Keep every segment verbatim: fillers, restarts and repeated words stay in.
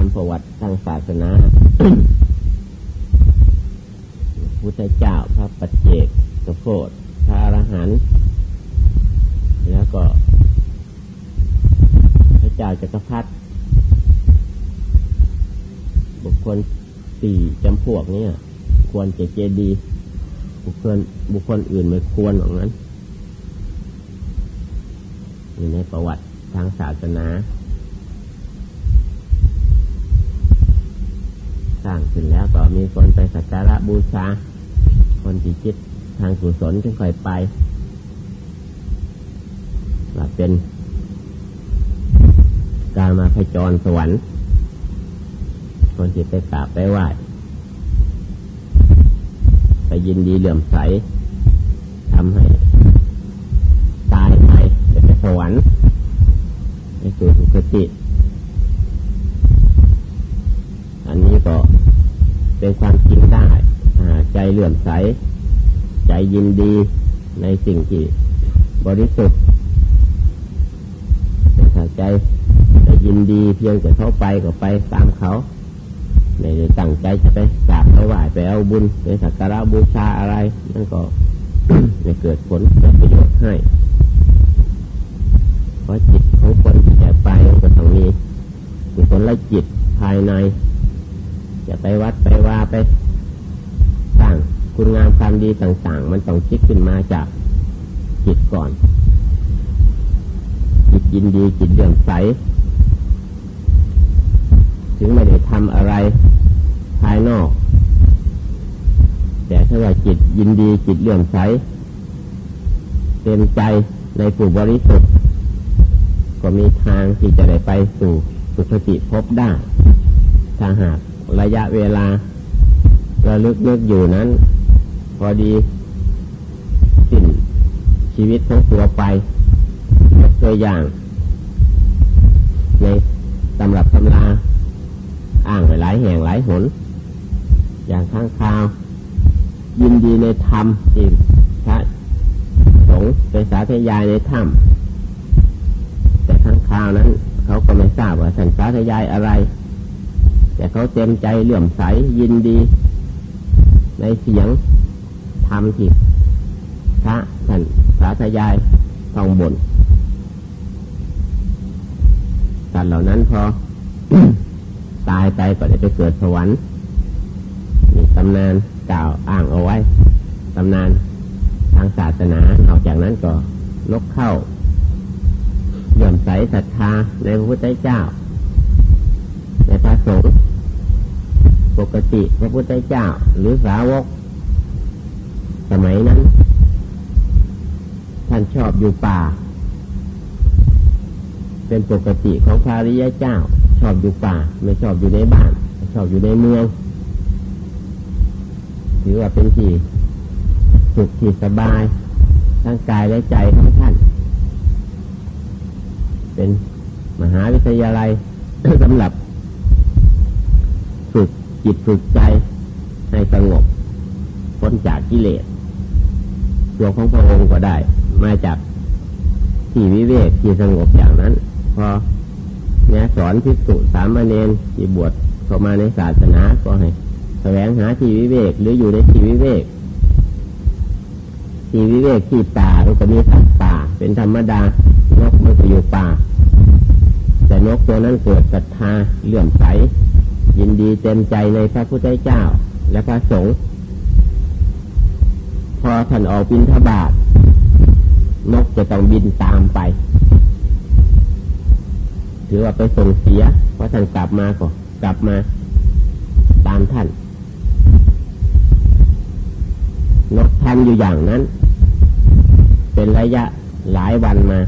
ำประวัติทางศาสนา พุทธเจ้าพระปัจเจกโคตพระอรหันต์แล้วก็พระเจ้าจักรพรรดิบุคคลสี่จำพวกนี้ควรจะเจดีบุคคลบุคคลอื่นไม่ควรอย่างนั้นอยู่ในประวัติทางศาสนาสร้างขึ้นแล้วก็มีคนไปสักการะบูชาคนที่จิตทางกุศลจึงค่อยไปว่าเป็นการมาพจรสวรรค์คนที่ไปกราบไปไหว้ไปยินดีเหลื่อมใสทำให้ตายไปจะไปสวรรค์ไปสู่สุคติอันนี้ก็เป็นความจริงได้ใจเหลื่อมใสใจยินดีในสิ่งที่บริสุทธิ์ถ้าใจแต่ยินดีเพียงแต่เข้าไปก็ไปตามเขาไม่ได้ตั้งใจจะไปกราบไปไหว้ไปเอาบุญไปสักการะบูชาอะไรนั่นก็ ไม่เกิดผลเกิดประโยชน์ให้เพราะจิตของคนที่จะไปก็ต้องมีกุศลจิตภายในจะไปวัดไปว่าไปสร้างคุณงามความดีต่างๆมันต้องคิดขึ้นมาจากจิตก่อนจิตยินดีจิตเลื่อมใสถึงไม่ได้ทำอะไรภายนอกแต่ถ้าว่าจิตยินดีจิตเลื่อมใสเต็มใจในผู้บริสุทธิ์ก็มีทางที่จะได้ไปสู่สุคติภพได้ถ้าหากระยะเวลาระลึกนึกอยู่นั้นพอดีสิ้นชีวิตของตัวไปตัวอย่างในตำรับตำราอ้างไว้หลายแห่งหลายหนอย่างข้างคาวยินดีในธรรมที่พระสงฆ์ไปสาธยายในธรรมแต่ข้างคาวนั้นเขาก็ไม่ทราบว่าท่านสาธยายอะไรแต่เขาเต็มใจเลื่อมใสยินดีในเสียงธรรมที่พระท่านสาธยายท่องบนสัตว์เหล่านั้นพอ ตายไปก็ได้ไปเกิดสวรรค์มีตำนานกล่าวอ้างเอาไว้ตำนานทางศาสนานอกจากนั้นก็นกเข้าเลื่อมใสศรัทธาในพระพุทธเจ้าในพระสงฆ์ปกติพระพุทธเจ้าหรือสาวกสมัยนั้นท่านชอบอยู่ป่าเป็นปกติของพระอริยเจ้าชอบอยู่ป่าไม่ชอบอยู่ในบ้านชอบอยู่ในเมืองถือว่าเป็นที่สุขที่สบายทั้งกายและใจของท่านเป็นมหาวิทยาลัย สำหรับฝึกจิตฝึกใจให้สงบพ้นจากกิเลสตัวของพระองค์ก็ได้มาจากที่วิเวกที่สงบอย่างนั้นพอเนี่ยสอนภิกษุสามเณรที่บวชเข้ามาในศาสนาก็ให้แสวงหาที่วิเวกหรืออยู่ในที่วิเวกที่วิเวกที่ป่าก็มีสัตว์ป่าเป็นธรรมดานกมันก็อยู่ป่าแต่นกตัวนั้นเกิดศรัทธาเลื่อมใสยินดีเต็มใจในพระพุทธเจ้าและพระสงฆ์พอท่านออกบิณฑบาตนกจะต้องบินตามไปถือว่าไปส่งเสียเพราะท่านกลับมาก็กลับมาตามท่านนกทำอยู่อย่างนั้นเป็นระยะหลายวันมา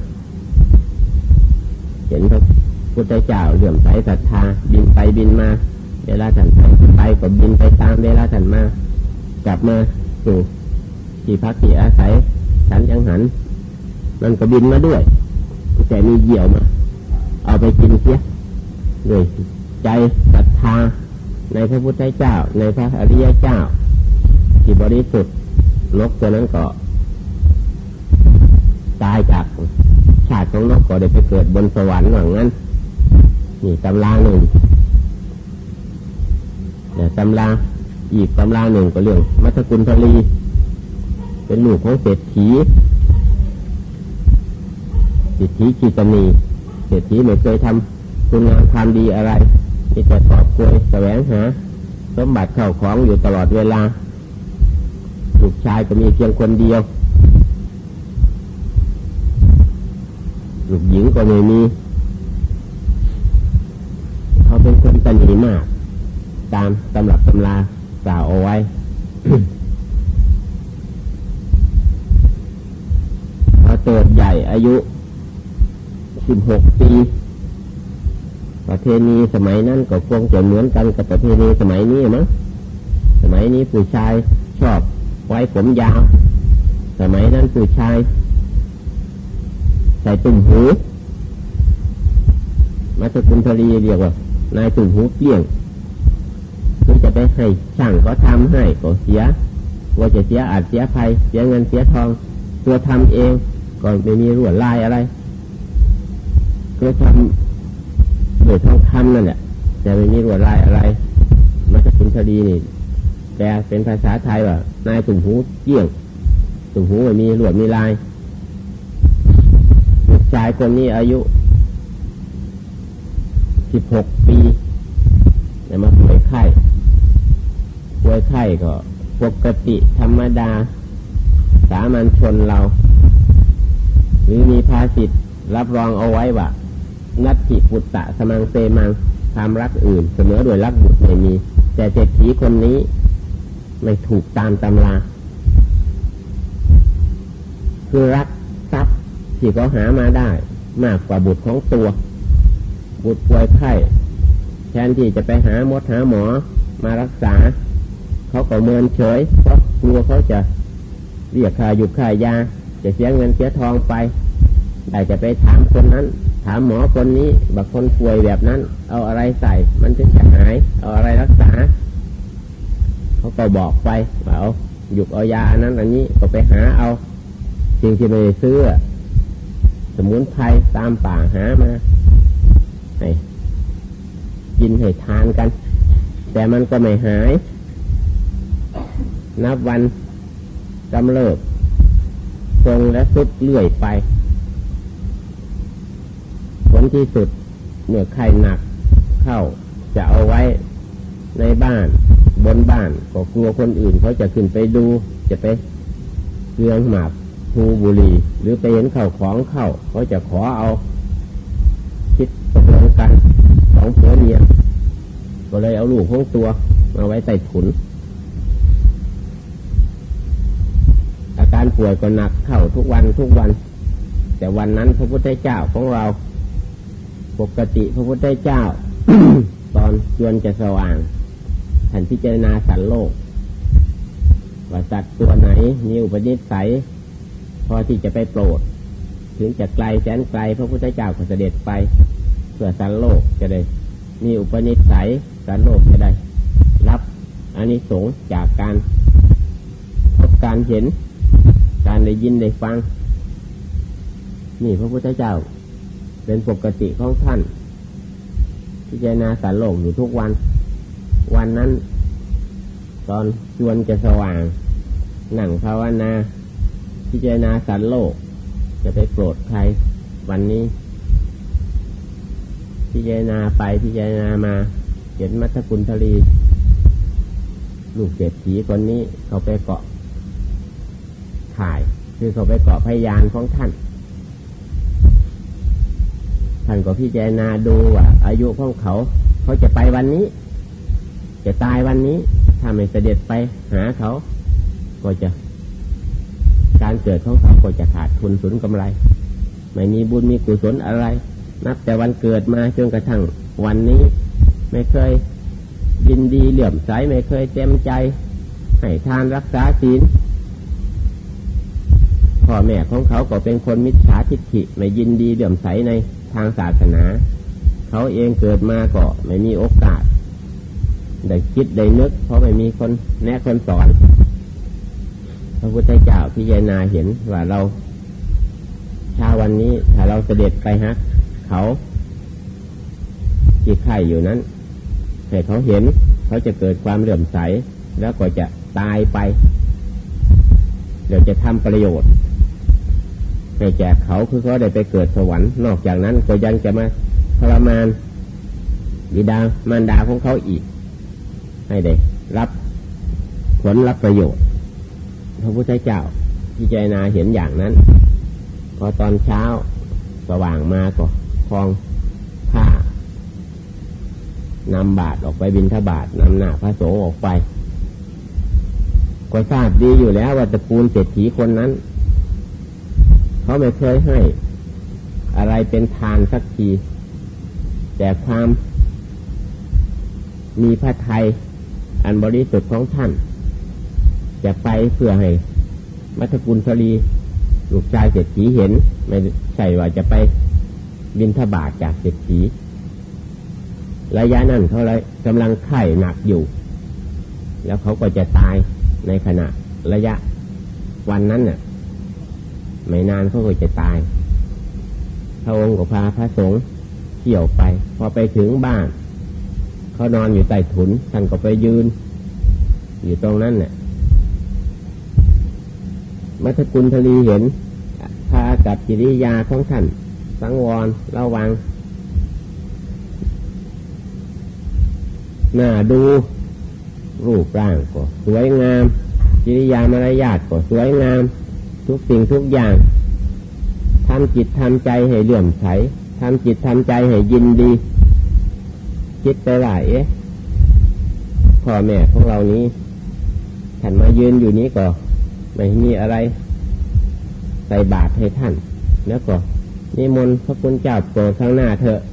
เห็นพระพุทธเจ้าเลื่อมใสศรัทธาบินไปบินมาเวลาท่านไปก็บินไปตามเวลาท่านมากลับมาสู่ที่พักที่อาศัยฉันยังหันมันก็บินมาด้วยแต่มีเหยี่ยวมาเอาไปกินเสียด้วยใจศรัทธาในพระพุทธเจ้าในพระอริยเจ้าที่บริสุทธิ์นกตัวนั้นก็ตายจากชาติของนกก็ได้ไปเกิดบนสวรรค์อย่างนั้นนี่ตำราหนึ่งแต่ตำราอีกตำราหนึ่งก็เรื่องมัทกุลทลีเป็นลูกของเศรษฐีเศรษฐีกิตมีเศรษฐีไม่เคยทำคุณงามความดีอะไรมีแต่กอบโกยแสวงหาสมบัติเข้าของอยู่ตลอดเวลาลูกชายก็มีเพียงคนเดียวลูกหญิงก็ไม่มีเขาเป็นคนตนีมากตามตำรับตำรากล่าวเอาไว้ พอเติบใหญ่อายุสิบหกปีประเพณีสมัยนั้นก็คงจะเหมือนกันกับประเพณีสมัยนี้มั้งสมัยนี้ผู้ชายชอบไว้ผมยาวสมัยนั้นผู้ชายใส่ตุ่มหูมัทกุลทลีเรียกว่านายตุ่มหูเปี้ยงคือจะไปให้ช่างเขาทำให้ก็เสียว่าจะเสียอาจเสียภัยเสียเงินเสียทองตัวทำเองก็ไม่มีลวดลายอะไรก็ทำโดยทองคำนั่นแหละแต่ไม่มีลวดลายอะไรมัทกุลทลีนี่แปลเป็นภาษาไทยว่านายตุ่มหูเปี้ยงตุ่มหูไม่มีลวดมีลายลูกชายคนนี้อายุสิบหกปีแต่มาป่วยไข้ป่วยไข้ก็ปกติธรรมดาสามัญชนเราหรือมีภาษิตรับรองเอาไว้ว่านัตถิปุตตะสมังเตมังความรักอื่นเสมอโดยรักบุตรไม่มีแต่เศรษฐีคนนี้ไม่ถูกตามตำราคือรักทรัพย์ที่เขาหามาได้มากกว่าบุตรของตัวบุตรป่วยไข้แทนที่จะไปหามดหาหมอมารักษาเขาก็เมินเฉยเพราะกลัวเขาจะเรียกค่าหยุดค่ายาจะเสียเงินเสียทองไปได้จะไปถามคนนั้นถามหมอคนนี้บักคนป่วยแบบนั้นเอาอะไรใส่มันถึงจะหายเอาอะไรรักษาเขาก็บอกไปว่าเอาหยุดเอายาอันนั้นอันนี้ก็ไปหาเอาสิ่งที่ไม่ได้ซื้อสมุนไพรตามป่าหามาให้กินให้ทานกันแต่มันก็ไม่หายนับวันกำเริบทรงและสุดเลื่อยไปผลที่สุดเมื่อไข้หนักเข้าจะเอาไว้ในบ้านบนบ้านก็กลัวคนอื่นเขาจะขึ้นไปดูจะไปเรืองหมากภูบุรีหรือไปเห็นเข้าของเข้าเขาจะขอเอาคิดตกลงกันสองผัวเมียก็เลยเอาลูกของตัวมาไว้ใต้ถุนอาการป่วยก็หนักเข้าทุกวันทุกวันแต่วันนั้นพระพุทธเจ้าของเราปกติพระพุทธเจ้า ตอนจวนจะสว่างท่านพิจารณาสัตว์โลกว่าสัตว์ตัวไหนมีอุปนิสัยพอที่จะไปโปรดถึงจะไกลแสนไกลพระพุทธเจ้าก็เสด็จไปเพื่อสัตว์โลกจะได้มีอุปนิสัยสัตว์โลกจะได้รับอานิสงส์จากการพบการเห็นการได้ยินได้ฟังนี่พระพุทธเจ้าเป็นปกติของท่านพิจารณาสัตว์โลกอยู่ทุกวันวันนั้นตอนจวนจะสว่างนั่งภาวนาพิจารณาสัตว์โลกจะไปโปรดใครวันนี้พิจารณาไปพิจารณามาเห็นมัทกุลทลีลูกเศรษฐีคนนี้เขาไปเกาะข่ายคือเขาไปเกาะพยานของท่านท่านก็พิจารณาดูว่าอายุของเขาเขาจะไปวันนี้จะตายวันนี้ถ้าไม่เสด็จไปหาเขาก็จะการเกิดของเขาก็จะขาดทุนสูญกำไรไม่มีบุญมีกุศลอะไรนับแต่วันเกิดมาจนกระทั่งวันนี้ไม่เคยยินดีเหลื่อมใสไม่เคยเต็มใจให้ทานรักษาศีลพ่อแม่ของเขาก็เป็นคนมิจฉาทิฏฐิไม่ยินดีเหลื่อมใสในทางศาสนาเขาเองเกิดมาก็ไม่มีโอกาสได้คิดได้นึกเพราะไม่มีคนแนะคนสอนพระพุทธเจ้าพิจารณาเห็นว่าเราเช้าวันนี้ถ้าเราเสด็จไปฮะเขาที่ไข่อยู่นั้นให้เขาเห็นเขเขาจะเกิดความเหลื่อมใสแล้วก็จะตายไปเดี๋ยวจะทำประโยชน์ให้แก่เขาคือเขาได้ไปเกิดสวรรค์นอกจากนั้นก็ยังจะมาทรมานบิดามารดาของเขาอีกให้ได้รับผลรับประโยชน์พระพุทธเจ้าพิจารณาเห็นอย่างนั้นพอตอนเช้าสว่างมาก็คลองผ้านำบาตรออกไปบิณฑบาตนำหน้าพระสงฆ์ออกไปก็ทราบดีอยู่แล้วว่าตระกูลเศรษฐีคนนั้นเขาไม่เคยให้อะไรเป็นทานสักทีแต่ความมีพระทัยอันบริสุทธิ์ของท่านจะไปเพื่อให้มัทกุลธลีลูกชายเศรษฐีเห็นไม่ใช่ว่าจะไปบิณฑบาตจากเศรษฐีระยะนั้นเขาเลยกำลังไข้หนักอยู่แล้วเขาก็จะตายในขณะระยะวันนั้นน่ะไม่นานเขาก็จะตายพระองค์ก็พาพระสงฆ์เที่ยวไปพอไปถึงบ้านเขานอนอยู่ใต้ถุนท่านก็ไปยืนอยู่ตรงนั้นเนี่ยมัทกุลธลีเห็นพากับกิริยาของท่านสังวรระวังหน้าดูรูปร่างก็สวยงามกิริยามารยาทก็สวยงามทุกสิ่งทุกอย่างทำจิตทำใจให้เลื่อมใสทำจิตทำใจให้ยินดีคิดไปว่าเอ๊ะพ่อแม่ของเรานี้ท่านมายืนอยู่นี้ก็ไม่มีอะไรใส่บาตรให้ท่านแล้วก็นิมนต์พระคุณเจ้าโปรดข้างหน้าเถอะ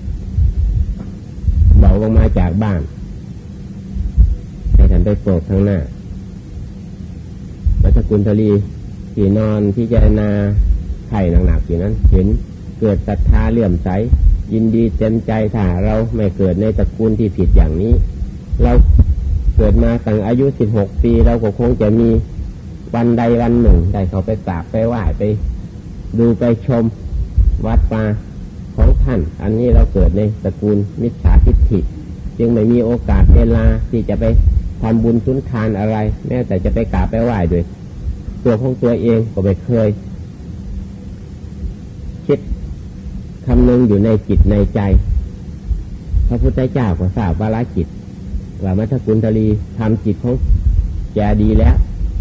บอกลงมาจากบ้านให้ท่านไปโปรดข้างหน้ามัทกุลธลีที่นอนพิจารณาไข่หนักๆอยู่นั้นเห็นเกิดศรัทธาเลื่อมใสยินดีเต็มใจถ้าเราไม่เกิดในตระกูลที่ผิดอย่างนี้เราเกิดมาตั้งอายุสิบหกปีเราก็คงจะมีวันใดวันหนึ่งได้เขาไปกราบไปไหว้ไปดูไปชมวัดป่าของท่านอันนี้เราเกิดในตระกูลมิจฉาทิฏฐิจึงไม่มีโอกาสเวลาที่จะไปทำบุญสุนทานอะไรแม้แต่จะไปกราบไปไหว้ด้วยตัวของตัวเองก็ไม่เคยคิดคำนึงอยู่ในจิตในใจพระพุทธเจ้าก็ทราบวาระจิตว่ามัทกุลธลีทำจิตของแกดีแล้ว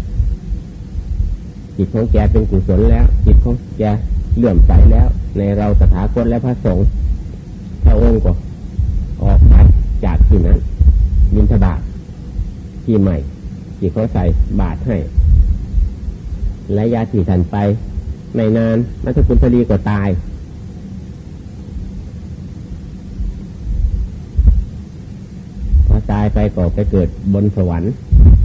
จิตของแกเป็นกุศลแล้วจิตของแกเลื่อมใสแล้วในเราตถาคตและพระสงฆ์พระองค์ก็ออกไปจากที่นั้นบิณฑบาตที่ใหม่ที่เขาใส่บาตรให้ระยะที่ท่านไปไม่นานมัทกุลธลีก็ตายพอตายไปก็ไปเกิดบนสวรรค์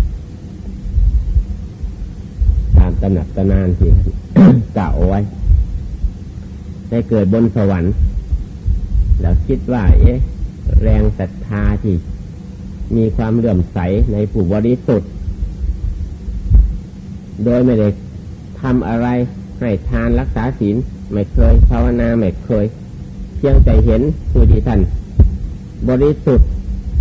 ตามตำหนักตำนานที่ กล่าวเอาไว้ได้เกิดบนสวรรค์แล้วคิดว่าเอ๊ะแรงศรัทธาที่มีความเลื่อมใสในผู้บริสุทธิ์โดยไม่ได้ทำอะไรให้ทานรักษาศีลไม่เคยภาวนาไม่เคยเพียงแต่เห็นผู้ที่ท่านบริสุทธิ์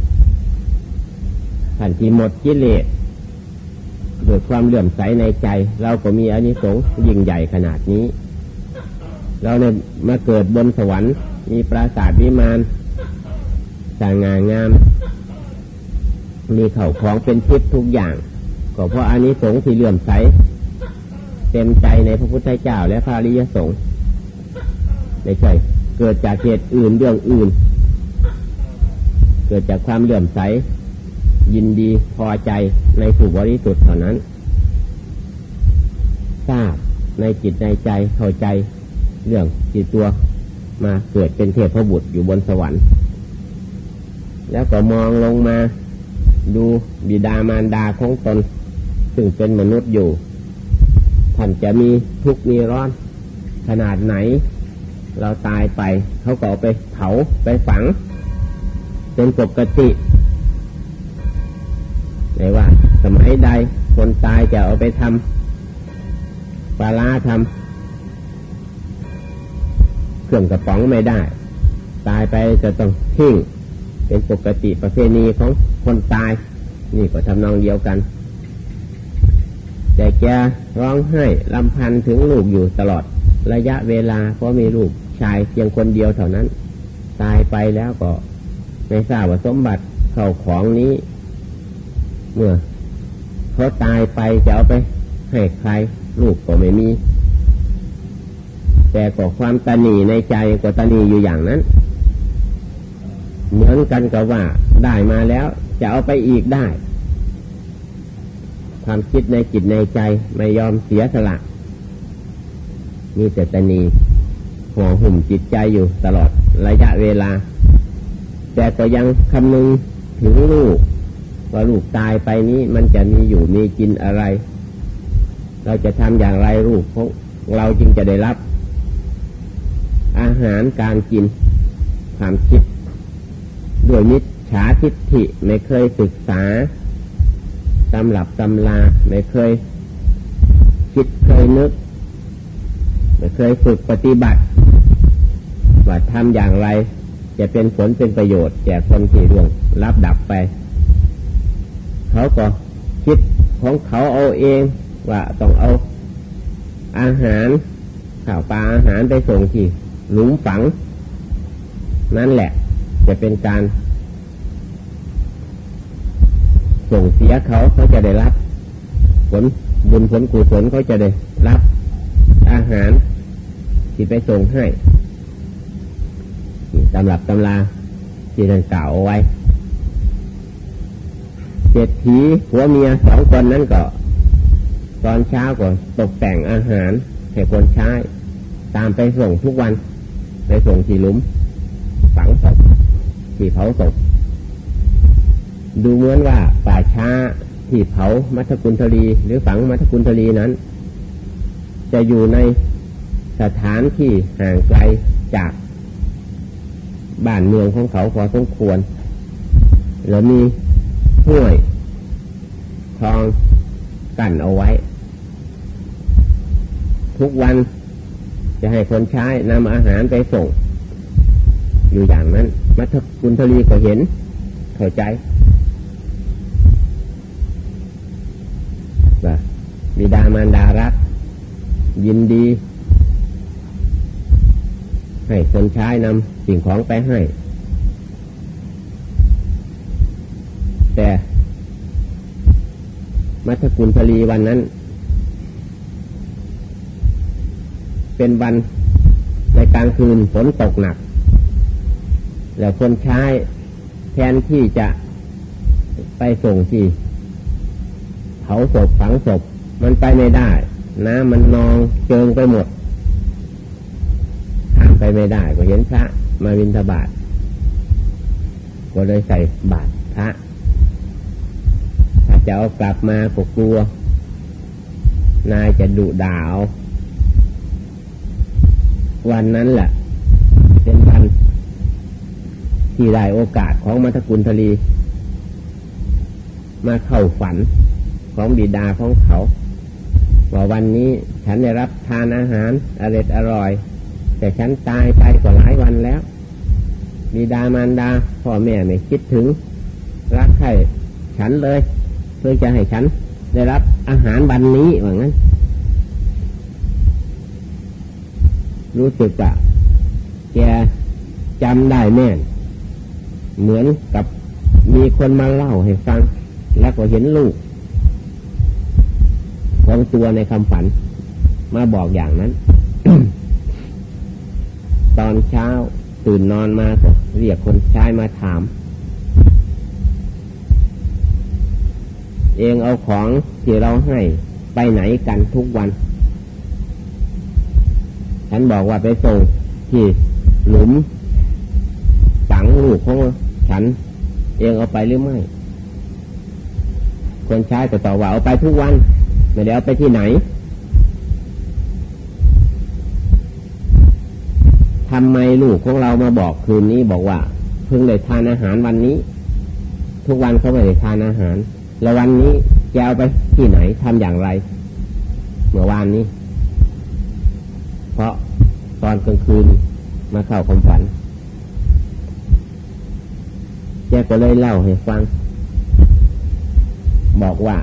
ท่านที่หมดกิเลสด้วยความเลื่อมใสในใจเราก็มีอานิสงส์ยิ่งใหญ่ขนาดนี้เราเนี่ยมาเกิดบนสวรรค์มีปราสาทวิมานสง่างามมีเข่าของเป็นทิพย์ทุกอย่างก็เพราะอานิสงส์ที่เลื่อมใสเต็มใจในพระพุทธเจ้าและพระอริยสงฆ์ไม่ใช่เกิดจากเหตุอื่นเรื่องอื่นเกิดจากความเลื่อมใสยินดีพอใจในผู้บริสุทธิ์เท่านั้นทราบในจิตในใจเข้าใจเรื่องจิตตัวมาเกิดเป็นเทพบุตรอยู่บนสวรรค์แล้วก็มองลงมาดูบิดามารดาของตนซึ่งเป็นมนุษย์อยู่ท่านจะมีทุกข์มีร้อนขนาดไหนเราตายไปเขาก็เอาไปเผาไปฝังเป็นปกติไม่ว่าสมัยใดคนตายจะเอาไปทำปลาร้าทำเครื่องกระป๋องไม่ได้ตายไปจะต้องทิ้งเป็นปกติประเพณีของคนตายนี่ก็ทำนองเดียวกันแต่แกร้องไห้รำพันถึงลูกอยู่ตลอดระยะเวลาเพราะมีลูกชายเพียงคนเดียวเท่านั้นตายไปแล้วก็ไม่ทราบว่าสมบัติเข้าของนี้เมื่อเขาตายไปจะเอาไปให้ใครลูกก็ไม่มีแต่ก็ความตนีในใจก็ตนีอยู่อย่างนั้นเหมือนกันกับว่าได้มาแล้วจะเอาไปอีกได้ความคิดในจิตในใจไม่ยอมเสียสละมีแต่ตนีห่อหุ้มจิตใจอยู่ตลอดระยะเวลาแต่ก็ยังคำนึงถึงลูกว่าลูกตายไปนี้มันจะมีอยู่มีกินอะไรเราจะทำอย่างไรลูกของเราจึงจะได้รับอาหารการกินความคิดด้วยมิจฉาทิฏฐิไม่เคยศึกษาตำรับตำราไม่เคยคิดเคยนึกไม่เคยฝึกปฏิบัติว่าทำอย่างไรจะเป็นผลเป็นประโยชน์แก่คนที่ร่วงรับดับไปเขาก็คิดของเขาเอาเองว่าต้องเอาอาหารข้าวปลาอาหารไปส่งที่หลุมฝังนั่นแหละจะเป็นการส่งเสียเขาเขาจะได้รับผลบุญผลกุศลเขาจะได้รับอาหารที่ไปส่งให้ตำรับตำราที่ท่านกล่าวเอาไว้เศรษฐีผัวเมียสองคนนั้นก็ตอนเช้าก็ตกแต่งอาหารให้คนใช้ตามไปส่งทุกวันไปส่งที่หลุมฝังศพที่เผาศพดูเหมือนว่าป่าช้าที่เผามัทกุลทลีหรือฝังมัทกุลทลีนั้นจะอยู่ในสถานที่ห่างไกลจากบ้านเมืองของเขาพอสมควรแล้วมีห้วยคลองกั้นเอาไว้ทุกวันจะให้คนใช้นำอาหารไปส่งอยู่อย่างนั้นมัทกุลทลีก็เห็นเข้าใจว่าบิดามารดารักยินดีให้คนใช้นำสิ่งของไปให้แต่มัทกุลทลีวันนั้นเป็นวันในกลางคืนฝนตกหนักแล้วคนใช้แทนที่จะไปส่งที่เผาศพฝังศพมันไปไม่ได้น้ำมันนองเจิงไปหมดข้ามไปไม่ได้ก็เห็นพระมาบิณฑบาตก็เลยใส่บาตรพระถ้าจะเอากลับมาก็กลัวนายจะดุด่าเอาวันนั้นแหละเป็นวันที่ได้โอกาสของมัทกุลทลีมาเข้าฝันของบิดาของเขาว่าวันนี้ฉันได้รับทานอาหารอร่อยอร่อยแต่ฉันตายไปกว่าหลายวันแล้วบิดามารดาพ่อแม่ไม่คิดถึงรักใคร่ฉันเลยเพื่อจะให้ฉันได้รับอาหารวันนี้ว่างั้นรู้สึกว่าแกจำได้แม่นเหมือนกับมีคนมาเล่าให้ฟังแล้วก็เห็นลูกของตัวในคำฝันมาบอกอย่างนั้น ตอนเช้าตื่นนอนมาก็เรียกคนใช้มาถามเองเอาของที่เราให้ไปไหนกันทุกวันฉันบอกว่าไปส่งที่หลุมฝังลูกของฉันเองเอาไปหรือไม่คนใช้ก็ตอบว่าเอาไปทุกวันไม่ได้เอาไปที่ไหนทำไมลูกของเรามาบอกคืนนี้บอกว่าเพิ่งได้ทานอาหารวันนี้ทุกวันเขาไม่ได้ทานอาหารแล้ววันนี้จะเอาไปที่ไหนทำอย่างไรเมื่อวานนี้เพราะตอนกลางคืนมาเข้าความฝันแกก็เลยเล่าให้ฟังบอกว่า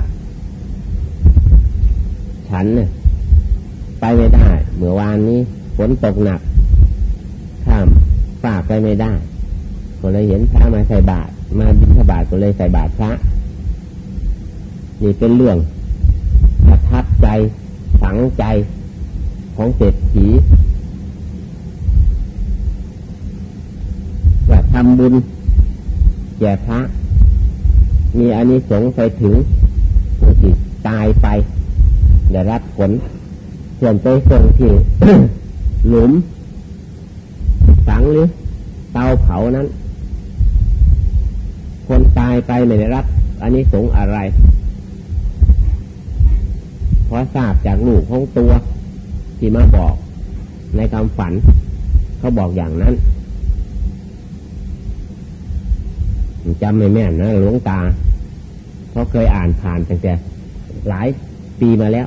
ฉันเนี่ยไปไม่ได้เมื่อวานนี้ฝนตกหนักข้ามฝากไปไม่ได้ก็เลยเห็นพระมาใส่บาตรมาบิณฑบาตก็เลยใส่บาตรพระนี่เป็นเรื่องประทับใจฝังใจของเศรษฐีว่าทำบุญแก่พระมีอานิสงส์ไปถึงผู้ที่ตายไปได้รับผลส่วนไปส่งที่ หลุมฝังหรือเตาเผานั้นคนตายไปไม่ได้รับอานิสงส์อะไรเพราะทราบจากลูกของตัวที่มาบอกในคำฝันเขาบอกอย่างนั้นจำไม่แม่นนะหลวงตาเพราะเคยอ่านผ่านตั้งแต่หลายปีมาแล้ว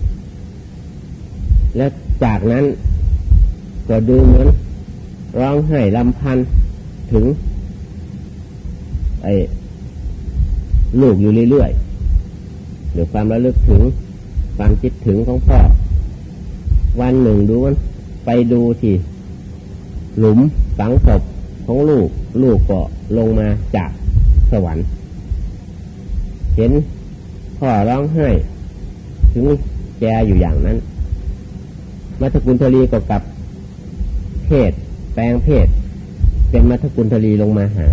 แล้วจากนั้นก็ดูเหมือนร้องไห้รำพันถึงไอ้ลูกอยู่เรื่อยๆด้วยความระลึกถึงความคิดถึงของพ่อวันหนึ่งดูมันไปดูที่หลุมฝังศพของลูกลูกก็ลงมาจากสวรรค์เห็นพ่อร้องไห้ถึงแกอยู่อย่างนั้นมัทกุลทลีก็กลับเพศแปลงเพศเป็นมัทกุลทลีลงมาหา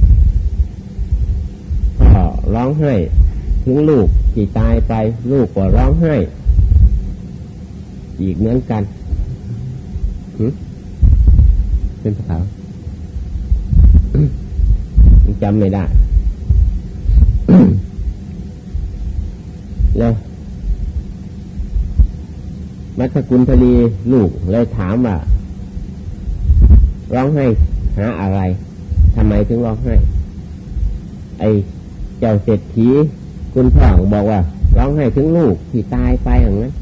พ่อร้องไห้ถึงลูกที่ตายไปลูกก็ร้องไห้อีกเหมือนกันเป็นภาษาจำไม่ได้ แล้วมัทกุลทลีลูกเลยถามว่าร้องไห้หาอะไรทำไมถึงร้องไห้ไอ้เจ้าเศรษฐีคุณพ่อบอกว่าร้องไห้ถึงลูกที่ตายไปอย่างนั้น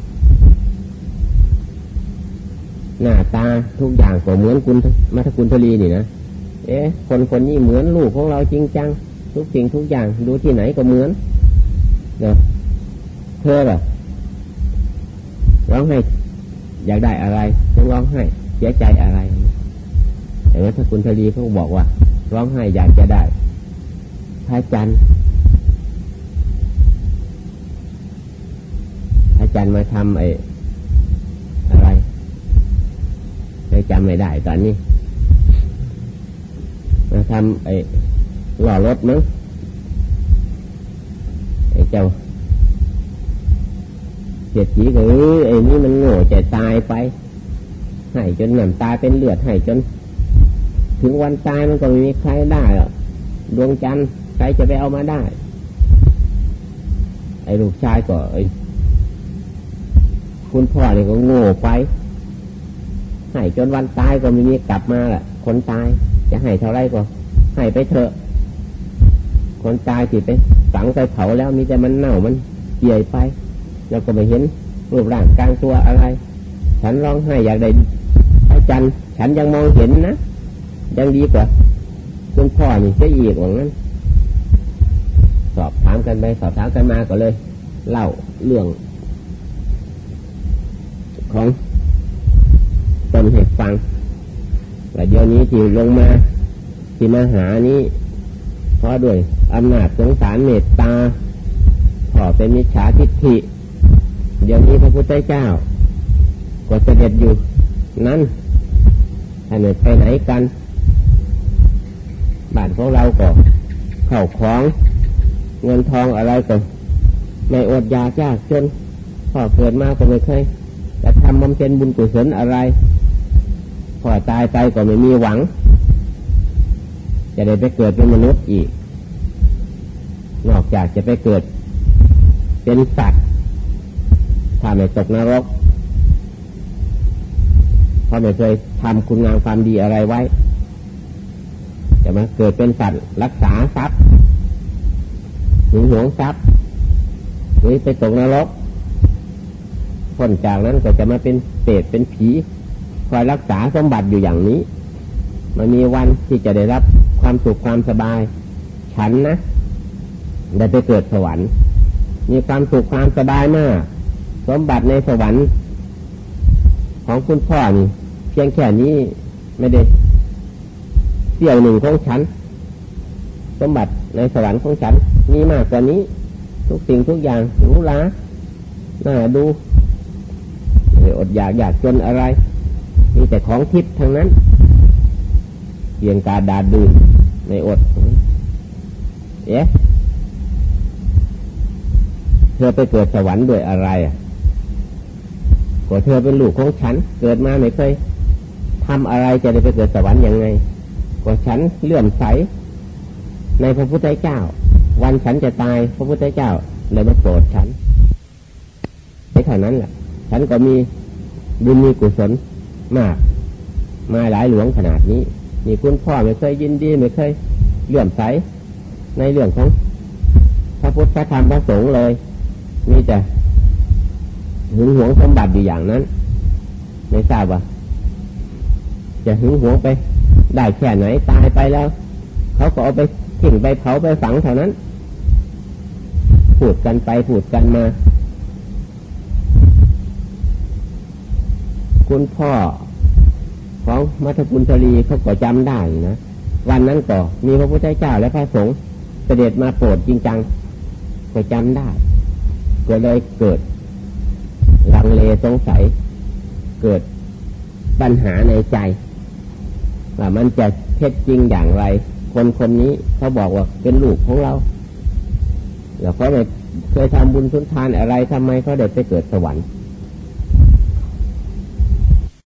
หน้าตาทุกอย่างก็เหมือนคุณมัทกุลทลีนี่นะเอ๊ะคนคนนี้เหมือนลูกของเราจริงจังทุกสิ่งทุกอย่างดูที่ไหนก็เหมือนเนาะเธอแบบร้องไห้อยากได้อะไรต้องร้องไห้เสียใจอะไรแต่ว่าถ้าคุณทลีเขาบอกว่าร้องไห้อยากจะได้พระจันทร์พระจันทร์มาทำไอ้อะไรไม่จำไม่ได้ตอนนี้มาทำไอ้หล่อรถมั้งไอ้เจ้าเศรษฐีก็เอ้ยไอ้นี่มันโง่จะตายไปให้จนหนำตายเป็นเลือดให้จนถึงวันตายมันก็ไม่มีใครได้หรอกดวงจันทร์ใครจะไปเอามาได้ไอ้ลูกชายก็ไอ้คุณพ่อเนี่ยก็โง่ไปให้จนวันตายก็ไม่มีกลับมาแหละคนตายจะให้เท่าไรก็ให้ไปเถอะคนตายที่ไปฝังไปเผาแล้วมีแต่มันเน่ามันเปื่อยไปเราก็ไม่เห็นรูปร่างกลางตัวอะไรฉันร้องไห้อยากได้พระจันทร์ฉันยังมองเห็นนะยังดีกว่าคุณพ่อนี่จะอีกว่างั้นสอบถามกันไปสอบถามกันมาก็เลยเล่าเรื่องของตนให้ฟังแต่เดี๋ยวนี้ที่ลงมาที่มาหานี้เพราะด้วยอำนาจสงสารเมตตาพ่อเป็นมิจฉาทิฏฐิเดี๋ยวนี้พระพุทธเจ้าก็เสด็จอยู่นั้นท่านไปไหนกันบ้านของเราก็เข้าของเงินทองอะไรก็ไม่อดอยากยากจนพ่อเกิดมาก็ไม่เคยจะทำบำเพ็ญบุญกุศลอะไรพ่อตายไปก็ไม่มีหวังจะได้ไปเกิดเป็นมนุษย์อีกนอกจากจะไปเกิดเป็นสัตว์ถ้าไม่ตกนรกเพราะไม่เคยทำคุณงามความดีอะไรไว้จะมาเกิดเป็นสัตว์รักษาทรัพย์หึงหวงทรัพย์หรือไปตกนรกพ้นจากนั้นก็จะมาเป็นเปรตเป็นผีคอยรักษาสมบัติอยู่อย่างนี้มันมีวันที่จะได้รับความสุขความสบายฉันนะได้ไปเกิดสวรรค์มีความสุขความสบายมากสมบัติในสวรรค์ของคุณพ่อนี่เพียงแค่นี้ไม่ได้เสี้ยวหนึ่งของฉันสมบัติในสวรรค์ของฉันมีมากกว่านี้ทุกสิ่งทุกอย่างหรูหราน่าดูไม่อดอยากอยากจนอะไรมีแต่ของทิพย์ทั้งนั้นเพียงกาดาดื่นไม่อดเอ๊ะเธอไปเกิดสวรรค์ด้วยอะไรอ่ะก็เธอเป็นลูกของฉันเกิดมาไม่เคยทำอะไรจะได้ไปเกิดสวรรค์ยังไงก็ฉันเลื่อมใสในพระพุทธเจ้าวันฉันจะตายพระพุทธเจ้าเลยมาโปรดฉันในขณะนั้นแหละฉันก็มีบุญมีกุศลมากมาหลายหลวงขนาดนี้มีคุณพ่อไม่เคยยินดีไม่เคยเลื่อมใสในเรื่องของพระพุทธพระธรรมพระสงฆ์เลยมีแต่หึงหวงสมบัติอยู่อย่างนั้นไม่ทราบว่าจะหึงหวงไปได้แค่ไหนตายไปแล้วเขาก็เอาไปทิ้งไปเผาไปฝังเท่านั้นพูดกันไปพูดกันมาคุณพ่อของมัทปุณธรีเขาก็จำได้นะวันนั้นก็มีพระพุทธเจ้าและพระสงฆ์เสด็จมาโปรดจริงจังก็จำได้ก็เลยเกิดลังเลสงสัยเกิดปัญหาในใจว่ามันจะเท็จจริงอย่างไรคนคนนี้เขาบอกว่าเป็นลูกของเราแล้วเขาไม่เคยทำบุญสุนทานอะไรทำไมเขาได้ไปเกิดสวรรค์